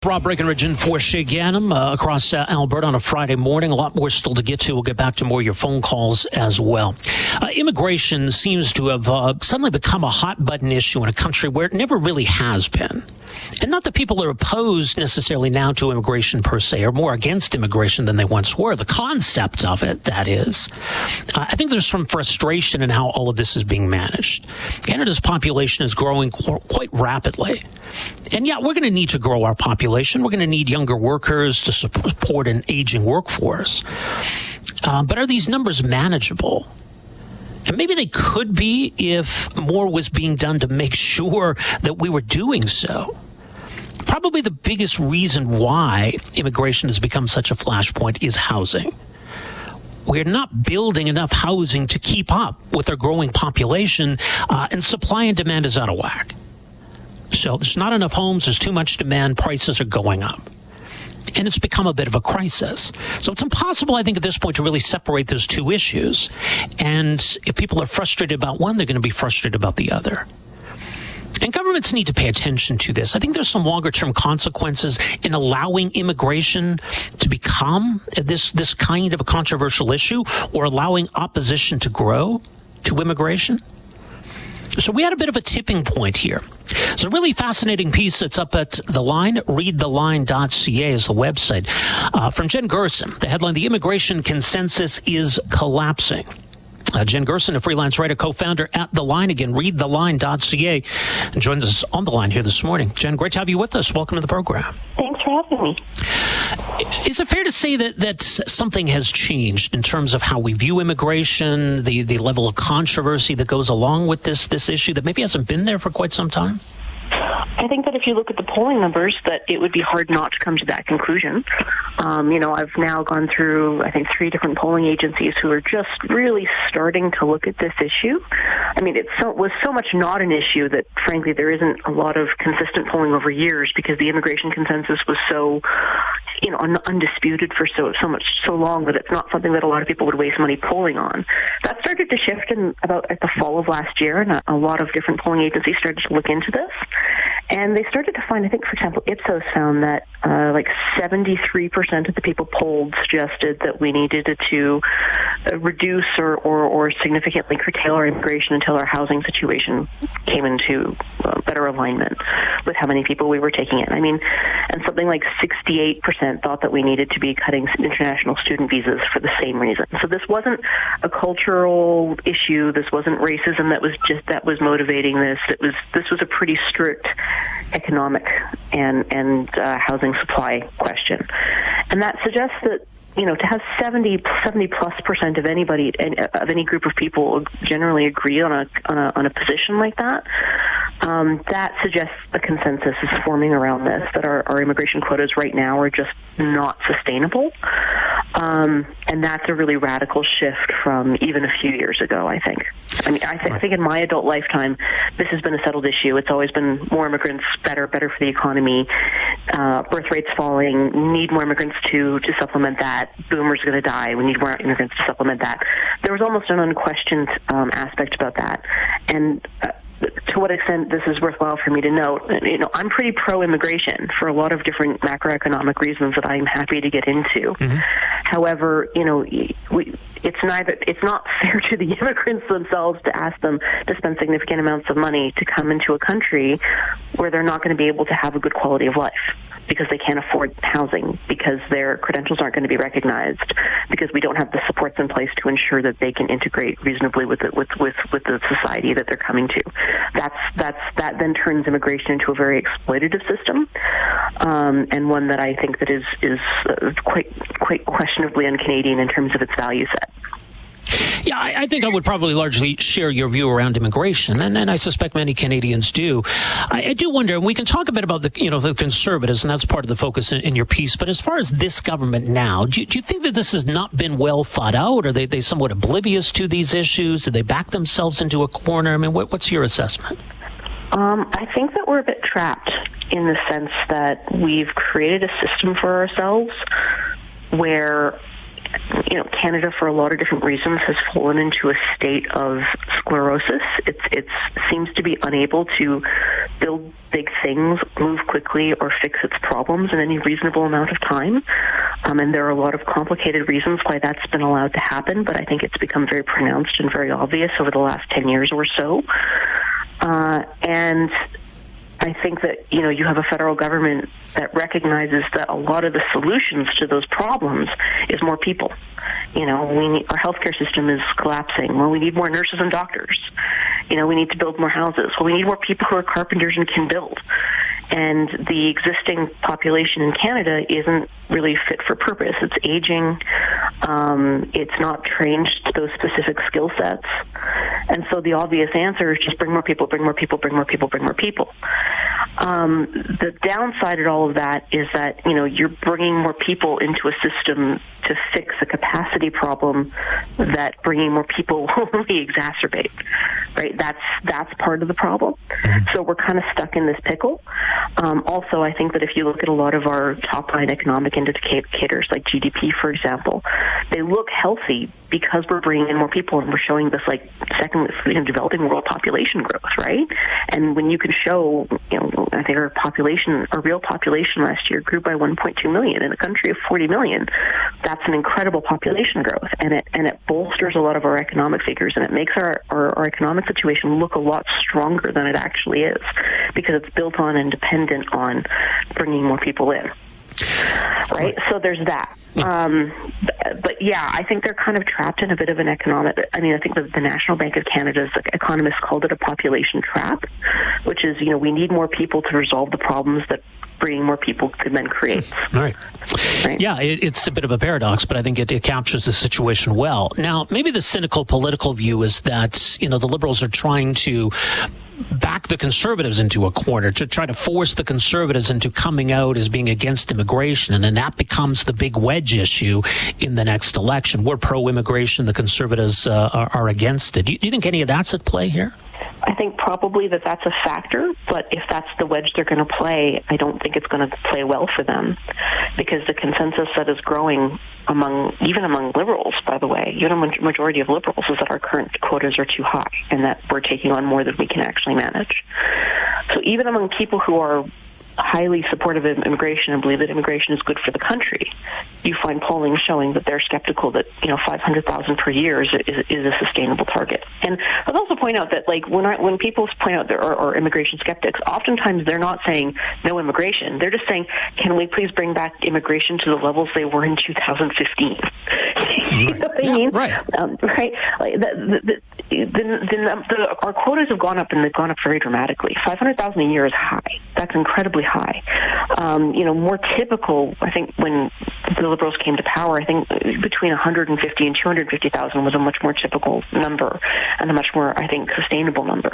Rob Breckenridge in for Shay Ganem across Alberta on a Friday morning. A lot more still to get to. We'll get back to more of your phone calls as well. Immigration seems to have suddenly become a hot button issue in a country where it never really has been. And not that people are opposed necessarily now to immigration per se, or more against immigration than they once were. The concept of it, that is. I think there's some frustration in how all of this is being managed. Canada's population is growing quite rapidly. And yeah, we're going to need to grow our population. We're going to need younger workers to support an aging workforce. But are these numbers manageable? And maybe they could be if more was being done to make sure that we were doing so. Probably the biggest reason why immigration has become such a flashpoint is housing. We're not building enough housing to keep up with our growing population, and supply and demand is out of whack. So there's not enough homes, there's too much demand, prices are going up. And it's become a bit of a crisis. So it's impossible, I think, at this point to really separate those two issues. And if people are frustrated about one, they're going to be frustrated about the other. And governments need to pay attention to this. I think there's some longer-term consequences in allowing immigration to become this kind of a controversial issue, or allowing opposition to grow to immigration. So we had a bit of a tipping point here. It's a really fascinating piece that's up at The Line. Readtheline.ca is the website. From Jen Gerson, the headline, "The Immigration Consensus is Collapsing." Jen Gerson, a freelance writer, co-founder at The Line. Again, readtheline.ca, and joins us on The Line here this morning. Jen, great to have you with us. Welcome to the program. Thanks for having me. Is it fair to say that something has changed in terms of how we view immigration, the level of controversy that goes along with this issue that maybe hasn't been there for quite some time? I think that if you look at the polling numbers, that it would be hard not to come to that conclusion. I've now gone through, I think, 3 different polling agencies who are just really starting to look at this issue. I mean, was so much not an issue that, frankly, there isn't a lot of consistent polling over years, because the immigration consensus was so, undisputed for so long that it's not something that a lot of people would waste money polling on. That started to shift at the fall of last year, and a lot of different polling agencies started to look into this. And they started to find, I think, for example, Ipsos found that 73% of the people polled suggested that we needed to reduce or significantly curtail our immigration until our housing situation came into better alignment with how many people we were taking in. I mean, and something like 68% thought that we needed to be cutting international student visas for the same reason. So this wasn't a cultural issue. This wasn't racism that was motivating this. This was a pretty strict economic and housing supply question. And that suggests that, to have 70+% of any group of people generally agree on a position like that, that suggests a consensus is forming around this, that our immigration quotas right now are just not sustainable. And that's a really radical shift from even a few years ago, I think. I mean, I think in my adult lifetime, this has been a settled issue. It's always been more immigrants, better for the economy, birth rates falling, need more immigrants to supplement that. Boomers are going to die. We need more immigrants to supplement that. There was almost an unquestioned aspect about that. And to what extent this is worthwhile for me to note, I'm pretty pro-immigration for a lot of different macroeconomic reasons that I'm happy to get into. Mm-hmm. However, it's not fair to the immigrants themselves to ask them to spend significant amounts of money to come into a country where they're not going to be able to have a good quality of life, because they can't afford housing, because their credentials aren't going to be recognized, because we don't have the supports in place to ensure that they can integrate reasonably with the society that they're coming to. That then turns immigration into a very exploitative system, and one that I think that is quite questionably un-Canadian in terms of its value set. Yeah, I think I would probably largely share your view around immigration, and I suspect many Canadians do. I do wonder, and we can talk a bit about the Conservatives, and that's part of the focus in your piece, but as far as this government now, do you think that this has not been well thought out? Are they somewhat oblivious to these issues? Do they back themselves into a corner? I mean, what's your assessment? I think that we're a bit trapped in the sense that we've created a system for ourselves where Canada, for a lot of different reasons, has fallen into a state of sclerosis. It seems to be unable to build big things, move quickly, or fix its problems in any reasonable amount of time. And there are a lot of complicated reasons why that's been allowed to happen, but I think it's become very pronounced and very obvious over the last 10 years or so. And I think that, you have a federal government that recognizes that a lot of the solutions to those problems is more people. Our healthcare system is collapsing. Well, we need more nurses and doctors. We need to build more houses. Well, we need more people who are carpenters and can build. And the existing population in Canada isn't really fit for purpose. It's aging. It's not trained to those specific skill sets. And so the obvious answer is just bring more people, bring more people, bring more people, bring more people. The downside of all of that is that, you're bringing more people into a system to fix a capacity problem that bringing more people will only exacerbate, right? That's part of the problem. So we're kind of stuck in this pickle. Also, I think that if you look at a lot of our top-line economic indicators, like GDP, for example, they look healthy because we're bringing in more people and we're showing this, second, developing world population growth, right? And when you can show, I think our real population last year grew by 1.2 million in a country of 40 million. That's an incredible population growth, and it bolsters a lot of our economic figures, and it makes our economic situation look a lot stronger than it actually is, because it's built on and dependent on bringing more people in. Right? So there's that. But yeah, I think they're kind of trapped in a bit of an economic, I think that the National Bank of Canada's economists called it a population trap, which is, we need more people to resolve the problems that bringing more people could then create. Right. Yeah, it's a bit of a paradox, but I think it captures the situation well. Now, maybe the cynical political view is that, the Liberals are trying to back the Conservatives into a corner, to try to force the Conservatives into coming out as being against immigration, and then that becomes the big wedge issue in the next election. We're pro-immigration, the Conservatives are against it. Do you think any of that's at play here? I think probably that's a factor, but if that's the wedge they're going to play, I don't think it's going to play well for them, because the consensus that is growing even among Liberals, by the way, even a majority of Liberals, is that our current quotas are too high and that we're taking on more than we can actually manage. So even among people who are highly supportive of immigration and believe that immigration is good for the country, you find polling showing that they're skeptical that 500,000 per year is a sustainable target. And I'll also point out that when people point out there are immigration skeptics, oftentimes they're not saying no immigration. They're just saying, can we please bring back immigration to the levels they were in 2015? You know what I mean? Right. Right. Our quotas have gone up, and they've gone up very dramatically. 500,000 a year is high. That's incredibly high. More typical, I think, when the Liberals came to power, I think between 150 and 250,000 was a much more typical number and a much more, I think, sustainable number.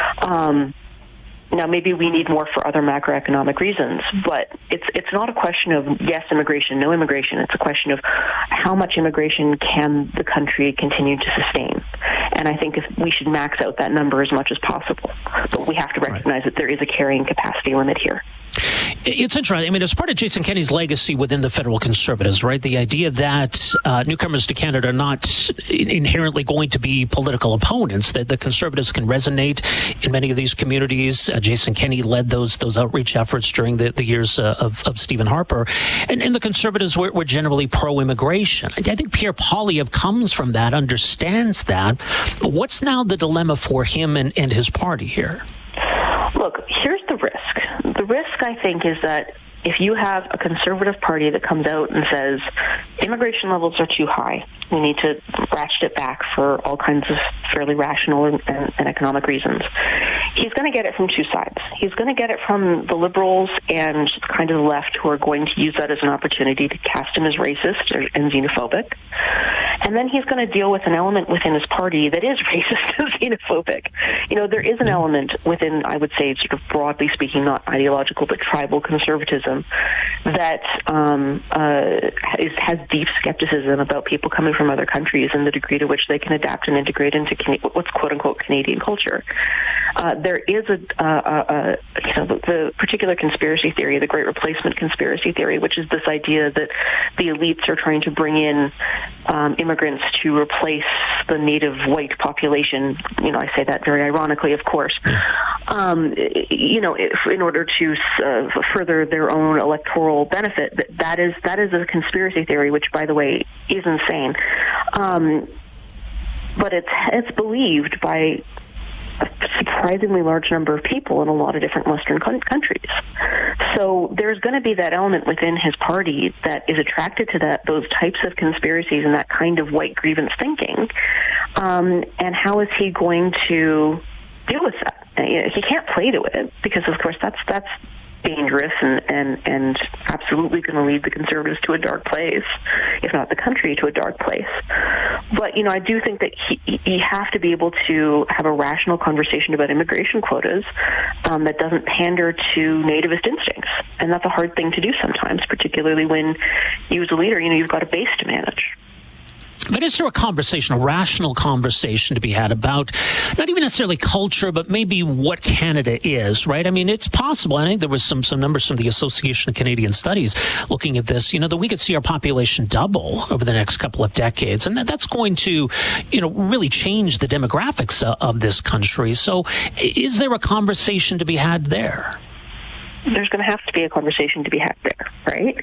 Now, maybe we need more for other macroeconomic reasons, but it's not a question of yes immigration, no immigration. It's a question of how much immigration can the country continue to sustain. And I think we should max out that number as much as possible. But we have to recognize that there is a carrying capacity limit here. It's interesting. It's part of Jason Kenney's legacy within the federal Conservatives, right? The idea that newcomers to Canada are not inherently going to be political opponents, that the Conservatives can resonate in many of these communities. Jason Kenney led those outreach efforts during the years of Stephen Harper. And the Conservatives were generally pro-immigration. I think Pierre Poilievre comes from that, understands that. What's now the dilemma for him and his party here? Look, here's the risk. The risk, I think, is that if you have a Conservative Party that comes out and says immigration levels are too high, we need to ratchet it back for all kinds of fairly rational and economic reasons, he's going to get it from two sides. He's going to get it from the Liberals and kind of the left, who are going to use that as an opportunity to cast him as racist and xenophobic. And then he's going to deal with an element within his party that is racist and xenophobic. There is an element within, I would say, sort of broadly speaking, not ideological, but tribal conservatism that has deep skepticism about people coming from other countries and the degree to which they can adapt and integrate into what's quote-unquote Canadian culture. There is the particular conspiracy theory, the Great Replacement conspiracy theory, which is this idea that the elites are trying to bring in immigrants to replace the native white population. I say that very ironically, of course. In order to further their own electoral benefit. That is a conspiracy theory, which, by the way, is insane. But it's believed by a surprisingly large number of people in a lot of different Western countries. So there's going to be that element within his party that is attracted to those types of conspiracies and that kind of white grievance thinking. And how is he going to deal with that? He can't play to it because, of course, that's dangerous and absolutely going to lead the Conservatives to a dark place, if not the country to a dark place. But, I do think that you have to be able to have a rational conversation about immigration quotas that doesn't pander to nativist instincts. And that's a hard thing to do sometimes, particularly when you as a leader, you've got a base to manage. But is there a rational conversation to be had about not even necessarily culture, but maybe what Canada is, right? I mean, it's possible. I think there was some numbers from the Association of Canadian Studies looking at this, that we could see our population double over the next couple of decades. And that's going to, really change the demographics of this country. So is there a conversation to be had there? There's going to have to be a conversation to be had there, right?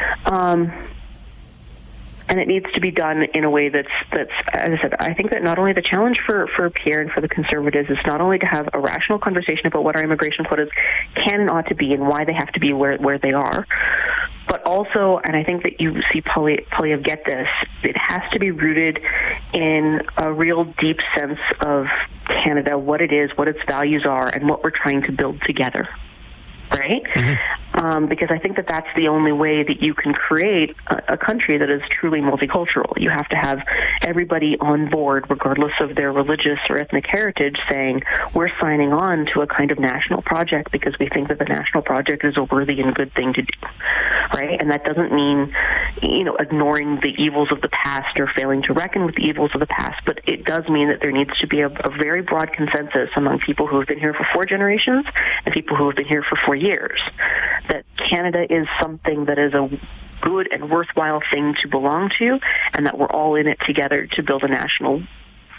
And it needs to be done in a way that's, as I said, I think that not only the challenge for Pierre and for the Conservatives is not only to have a rational conversation about what our immigration quotas can and ought to be and why they have to be where they are, but also, and I think that you see Poilievre get this, it has to be rooted in a real deep sense of Canada, what it is, what its values are, and what we're trying to build together. Right? Mm-hmm. Because I think that that's the only way that you can create a country that is truly multicultural. You have to have everybody on board, regardless of their religious or ethnic heritage, saying, we're signing on to a kind of national project because we think that the national project is a worthy and good thing to do. Right? And that doesn't mean, ignoring the evils of the past or failing to reckon with the evils of the past, but it does mean that there needs to be a very broad consensus among people who have been here for 4 generations and people who have been here for 4 years, that Canada is something that is a good and worthwhile thing to belong to, and that we're all in it together to build a nation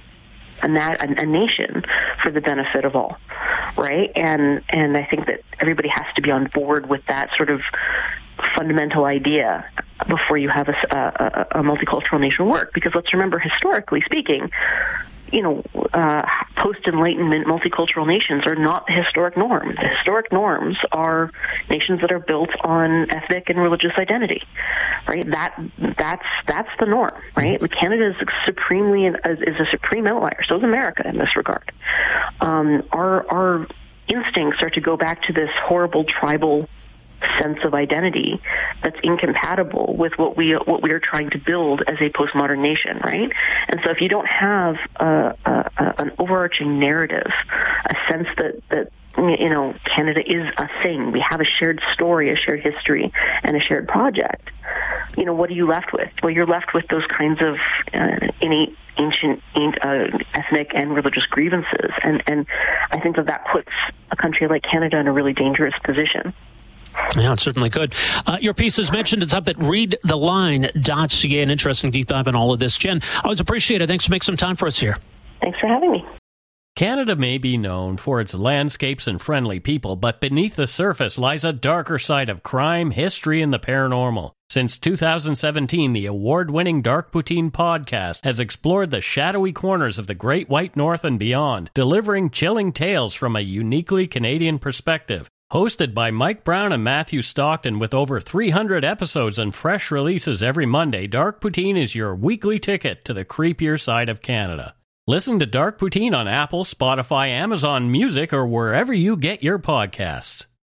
for the benefit of all, right? And I think that everybody has to be on board with that sort of fundamental idea before you have a multicultural nation work. Because let's remember, historically speaking, post-Enlightenment multicultural nations are not the historic norm. The historic norms are nations that are built on ethnic and religious identity, right? That's the norm, right? Canada is a supreme outlier. So is America in this regard. Our instincts are to go back to this horrible tribal sense of identity that's incompatible with what we are trying to build as a postmodern nation, right? And so if you don't have an overarching narrative, a sense that Canada is a thing, we have a shared story, a shared history, and a shared project, what are you left with? Well, you're left with those kinds of innate, ancient ethnic and religious grievances, and I think that puts a country like Canada in a really dangerous position. Yeah, it certainly could. Your piece is mentioned. It's up at readtheline.ca. An interesting deep dive on all of this. Jen, I always appreciate it. Thanks for making some time for us here. Thanks for having me. Canada may be known for its landscapes and friendly people, but beneath the surface lies a darker side of crime, history, and the paranormal. Since 2017, the award-winning Dark Poutine podcast has explored the shadowy corners of the Great White North and beyond, delivering chilling tales from a uniquely Canadian perspective. Hosted by Mike Brown and Matthew Stockton with over 300 episodes and fresh releases every Monday, Dark Poutine is your weekly ticket to the creepier side of Canada. Listen to Dark Poutine on Apple, Spotify, Amazon Music, or wherever you get your podcasts.